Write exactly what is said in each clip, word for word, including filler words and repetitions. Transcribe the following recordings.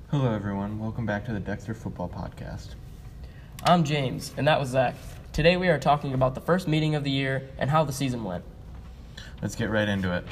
Hello, everyone. Welcome back to the Dexter Football Podcast. I'm James, and that was Zach. Today we are talking about the first meeting of the year and how the season went. Let's get right into it.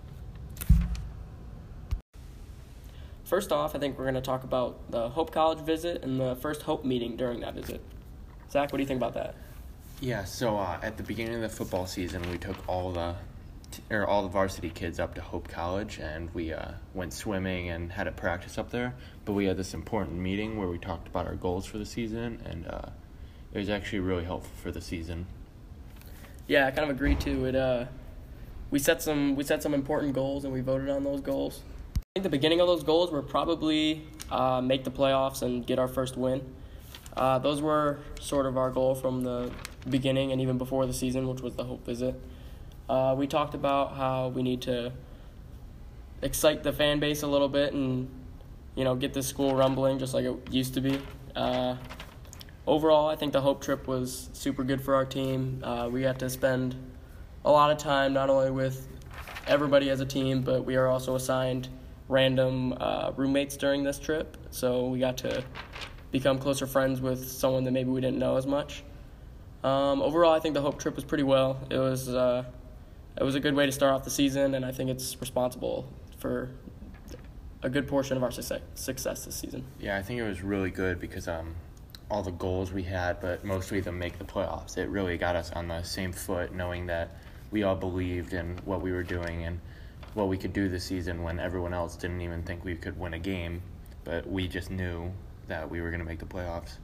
First off, I think we're going to talk about the Hope College visit and the first Hope meeting during that visit. Zach, what do you think about that? Yeah, so uh, at the beginning of the football season, we took all the or all the varsity kids up to Hope College, and we uh, went swimming and had a practice up there. But we had this important meeting where we talked about our goals for the season, and uh, it was actually really helpful for the season. Yeah, I kind of agree too. It uh, we set some we set some important goals, and we voted on those goals. I think the beginning of those goals were probably uh, make the playoffs and get our first win. Uh, those were sort of our goal from the beginning and even before the season, which was the Hope visit. Uh, we talked about how we need to excite the fan base a little bit and, you know, get this school rumbling just like it used to be. Uh, overall, I think the Hope trip was super good for our team. Uh, we got to spend a lot of time not only with everybody as a team, but we are also assigned random uh, roommates during this trip. So we got to become closer friends with someone that maybe we didn't know as much. Um, overall, I think the Hope trip was pretty well. It was uh, it was a good way to start off the season, and I think it's responsible for a good portion of our success, success this season. Yeah, I think it was really good because um, all the goals we had, but mostly to make the playoffs, it really got us on the same foot, knowing that we all believed in what we were doing and what we could do this season when everyone else didn't even think we could win a game, but we just knew that we were going to make the playoffs.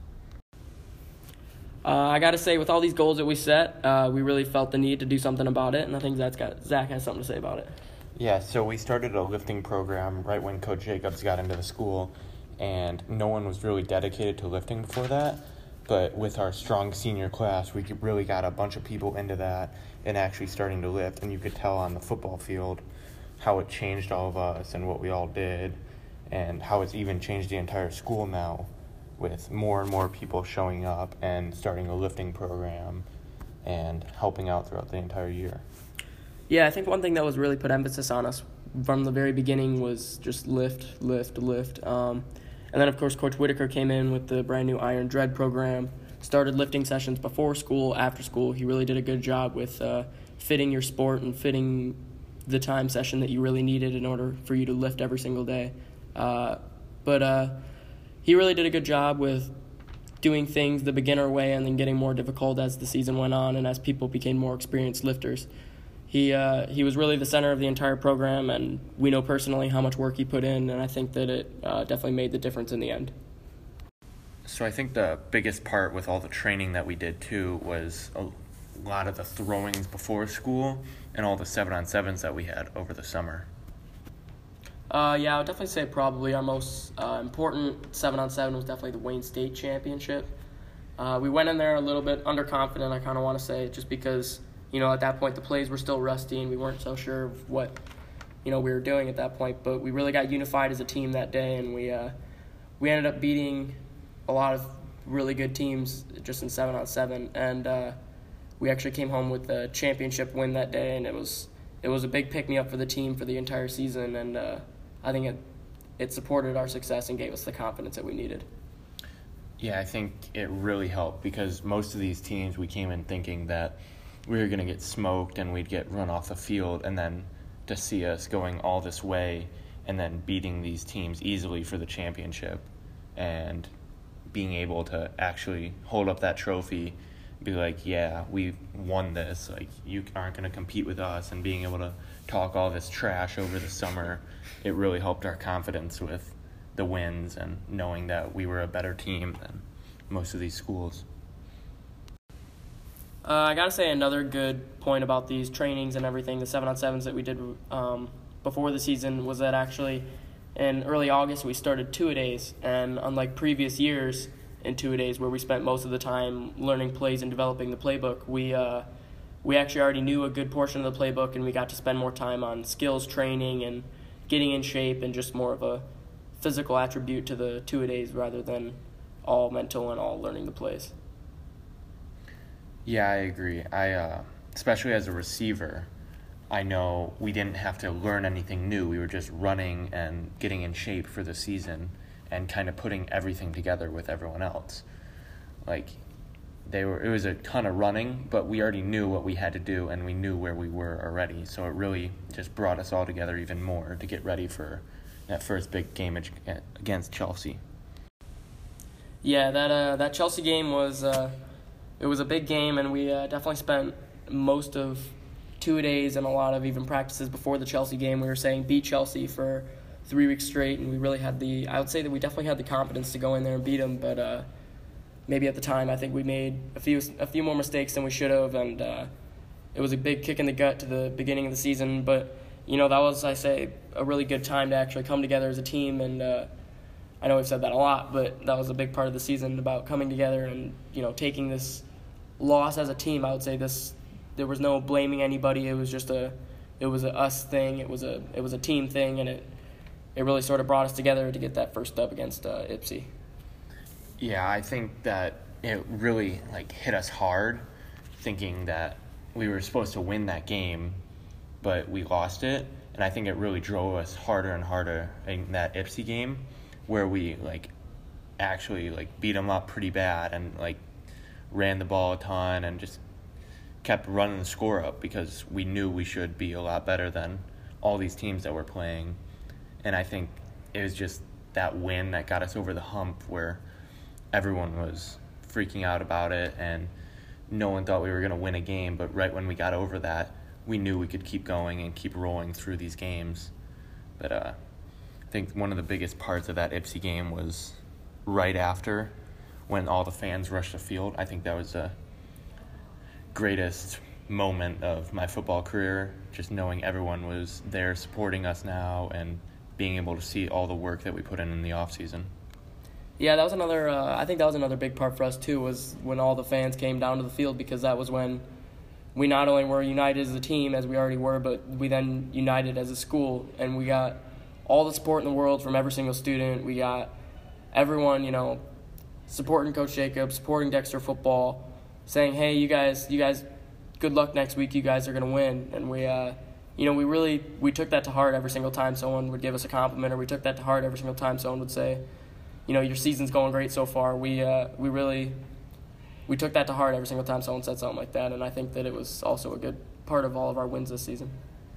Uh, I got to say, with all these goals that we set, uh, we really felt the need to do something about it, and I think Zach's got, Zach has something to say about it. Yeah, so we started a lifting program right when Coach Jacobs got into the school, and no one was really dedicated to lifting before that, but with our strong senior class, we really got a bunch of people into that and actually starting to lift, and you could tell on the football field how it changed all of us and what we all did, and how it's even changed the entire school now, with more and more people showing up and starting a lifting program and helping out throughout the entire year. Yeah, I think one thing that was really put emphasis on us from the very beginning was just lift, lift, lift. Um, and then, of course, Coach Whitaker came in with the brand new Iron Dread program, started lifting sessions before school, after school. He really did a good job with uh, fitting your sport and fitting the time session that you really needed in order for you to lift every single day. Uh, but uh, he really did a good job with doing things the beginner way and then getting more difficult as the season went on and as people became more experienced lifters. He uh, he was really the center of the entire program, and we know personally how much work he put in, and I think that it uh, definitely made the difference in the end. So I think the biggest part with all the training that we did, too, was a lot of the throwings before school and all the seven-on-sevens that we had over the summer. Uh, yeah, I would definitely say probably our most uh, important seven-on-seven was definitely the Wayne State Championship. Uh, we went in there a little bit underconfident, I kind of want to say, just because, you know, at that point the plays were still rusty and we weren't so sure of what, you know, we were doing at that point. But we really got unified as a team that day, and we uh, we ended up beating a lot of really good teams just in seven-on-seven. And uh, we actually came home with a championship win that day, and it was it was a big pick-me-up for the team for the entire season, and uh, I think it it supported our success and gave us the confidence that we needed. Yeah, I think it really helped because most of these teams we came in thinking that we were going to get smoked and we'd get run off the field, and then to see us going all this way and then beating these teams easily for the championship and being able to actually hold up that trophy, be like, yeah, we won this, like, you aren't going to compete with us, and being able to talk all this trash over the summer, it really helped our confidence with the wins and knowing that we were a better team than most of these schools. Uh, I got to say another good point about these trainings and everything, the seven-on-sevens that we did um, before the season, was that actually in early August we started two-a-days, and unlike previous years in two-a-days where we spent most of the time learning plays and developing the playbook, we uh, we actually already knew a good portion of the playbook, and we got to spend more time on skills training and getting in shape and just more of a physical attribute to the two-a-days rather than all mental and all learning the plays. Yeah, I agree. I, uh, especially as a receiver, I know we didn't have to learn anything new. We were just running and getting in shape for the season. and kind of putting everything together with everyone else. Like, they were, it was a ton of running, but we already knew what we had to do, and we knew where we were already. So it really just brought us all together even more to get ready for that first big game against Chelsea. Yeah, that uh, that Chelsea game was uh, it was a big game, and we uh, definitely spent most of two days and a lot of even practices before the Chelsea game. We were saying beat Chelsea for three weeks straight, and we really had the I would say that we definitely had the confidence to go in there and beat them, but uh, maybe at the time I think we made a few a few more mistakes than we should have, and uh, it was a big kick in the gut to the beginning of the season. But you know, that was, I say, a really good time to actually come together as a team, and uh, I know we've said that a lot, but that was a big part of the season about coming together and, you know, taking this loss as a team. I would say this, there was no blaming anybody. It was just a, it was a us thing. It was a, it was a team thing, and it, it really sort of brought us together to get that first dub against uh, Ipsy. Yeah, I think that it really like hit us hard, thinking that we were supposed to win that game, but we lost it, and I think it really drove us harder and harder in that Ipsy game, where we like actually like beat them up pretty bad and like ran the ball a ton and just kept running the score up because we knew we should be a lot better than all these teams that we're playing. And I think it was just that win that got us over the hump where everyone was freaking out about it and no one thought we were going to win a game, but right when we got over that, we knew we could keep going and keep rolling through these games. But uh I think one of the biggest parts of that Ipsy game was right after when all the fans rushed the field. I think that was the greatest moment of my football career, just knowing everyone was there supporting us now and being able to see all the work that we put in in the off season. Yeah, that was another, uh, I think that was another big part for us too, was when all the fans came down to the field, because that was when we not only were united as a team, as we already were, but we then united as a school, and we got all the support in the world from every single student. We got everyone, you know, supporting Coach Jacobs, supporting Dexter football, saying, hey, you guys, you guys, good luck next week. You guys are going to win. And we, uh, you know, we really, we took that to heart every single time someone would give us a compliment, or we took that to heart every single time someone would say, you know, your season's going great so far. We, uh, we really, we took that to heart every single time someone said something like that. And I think that it was also a good part of all of our wins this season.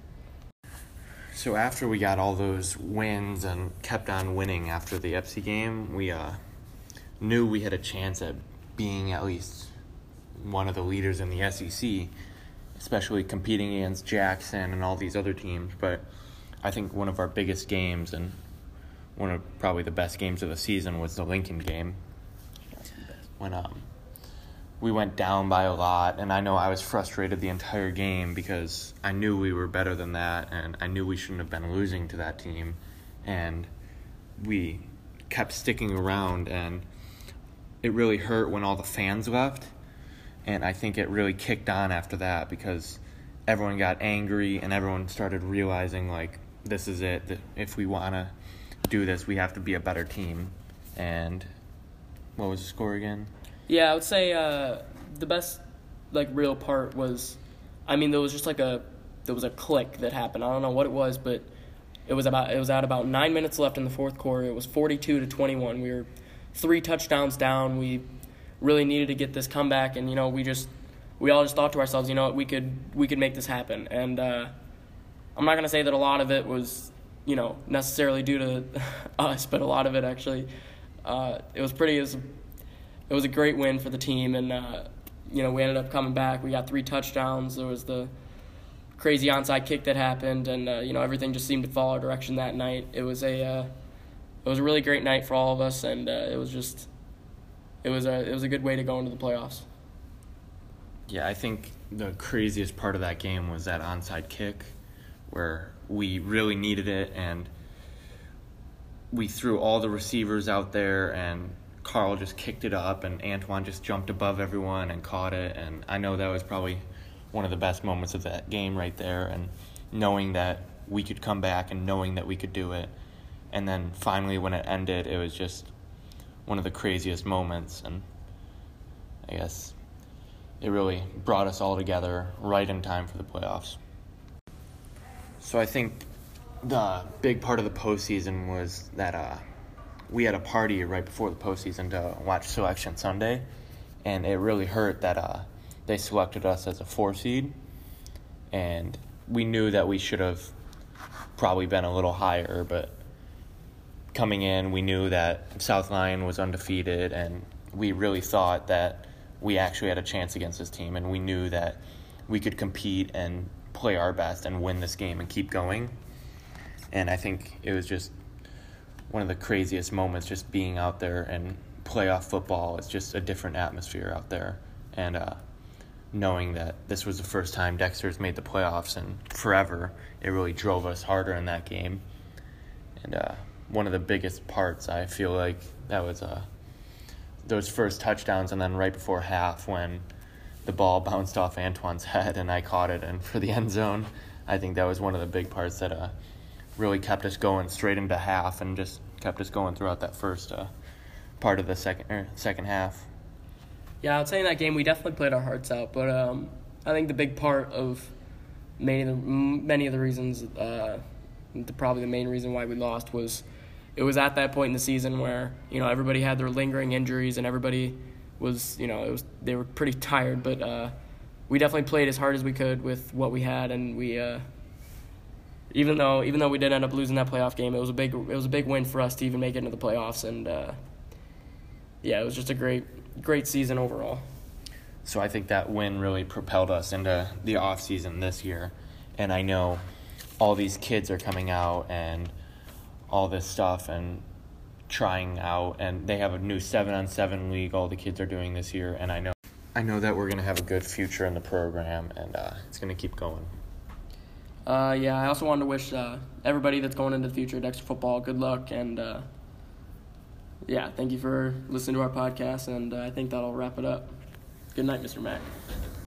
So after we got all those wins and kept on winning after the Ipsy game, we uh, knew we had a chance at being at least one of the leaders in the S E C, especially competing against Jackson and all these other teams. But I think one of our biggest games and one of probably the best games of the season was the Lincoln game, when um, we went down by a lot, and I know I was frustrated the entire game because I knew we were better than that, and I knew we shouldn't have been losing to that team, and we kept sticking around, and it really hurt when all the fans left, and I think it really kicked on after that because everyone got angry and everyone started realizing, like, this is it, that if we want to do this, we have to be a better team. And what was the score again? Yeah, I would say uh, the best, like, real part was, I mean, there was just like a, there was a click that happened. I don't know what it was, but it was about, it was at about nine minutes left in the fourth quarter. It was forty-two to twenty-one. We were three touchdowns down. We really needed to get this comeback, and, you know, we just, we all just thought to ourselves, you know what, we could, we could make this happen. And uh, I'm not going to say that a lot of it was, you know, necessarily due to us, but a lot of it actually, uh, it was pretty, it was, it was a great win for the team, and, uh, you know, we ended up coming back. We got three touchdowns. There was the crazy onside kick that happened, and, uh, you know, everything just seemed to fall our direction that night. It was a, uh, it was a really great night for all of us, and uh, it was just, it was a, it was a good way to go into the playoffs. Yeah, I think the craziest part of that game was that onside kick where we really needed it, and we threw all the receivers out there, and Carl just kicked it up, and Antoine just jumped above everyone and caught it, and I know that was probably one of the best moments of that game right there, and knowing that we could come back and knowing that we could do it. And then finally when it ended, it was just one of the craziest moments, and I guess it really brought us all together right in time for the playoffs. So I think the big part of the postseason was that uh, we had a party right before the postseason to watch Selection Sunday, and it really hurt that uh, they selected us as a four seed, and we knew that we should have probably been a little higher, but coming in, we knew that South Lyon was undefeated, and we really thought that we actually had a chance against this team, and we knew that we could compete and play our best and win this game and keep going. And I think it was just one of the craziest moments, just being out there and playoff football. It's just a different atmosphere out there. And uh, knowing that this was the first time Dexter's made the playoffs in forever, it really drove us harder in that game. And uh, one of the biggest parts, I feel like, that was uh, those first touchdowns, and then right before half when the ball bounced off Antoine's head and I caught it and for the end zone. I think that was one of the big parts that uh, really kept us going straight into half and just kept us going throughout that first uh, part of the second er, second half. Yeah, I'd say in that game we definitely played our hearts out, but um, I think the big part of many of the, many of the reasons, uh, the, probably the main reason why we lost was it was at that point in the season where, you know, everybody had their lingering injuries and everybody was, you know, it was they were pretty tired, but uh, we definitely played as hard as we could with what we had, and we uh, even though even though we did end up losing that playoff game, it was a big it was a big win for us to even make it into the playoffs, and uh, yeah, it was just a great great season overall. So I think that win really propelled us into the off season this year, and I know all these kids are coming out and all this stuff and trying out, and they have a new seven on seven league all the kids are doing this year, and I know I know that we're going to have a good future in the program, and uh, it's going to keep going. Uh, yeah, I also wanted to wish uh, everybody that's going into the future of Dexter football good luck, and uh, yeah, thank you for listening to our podcast, and uh, I think that'll wrap it up. Good night, Mister Mack.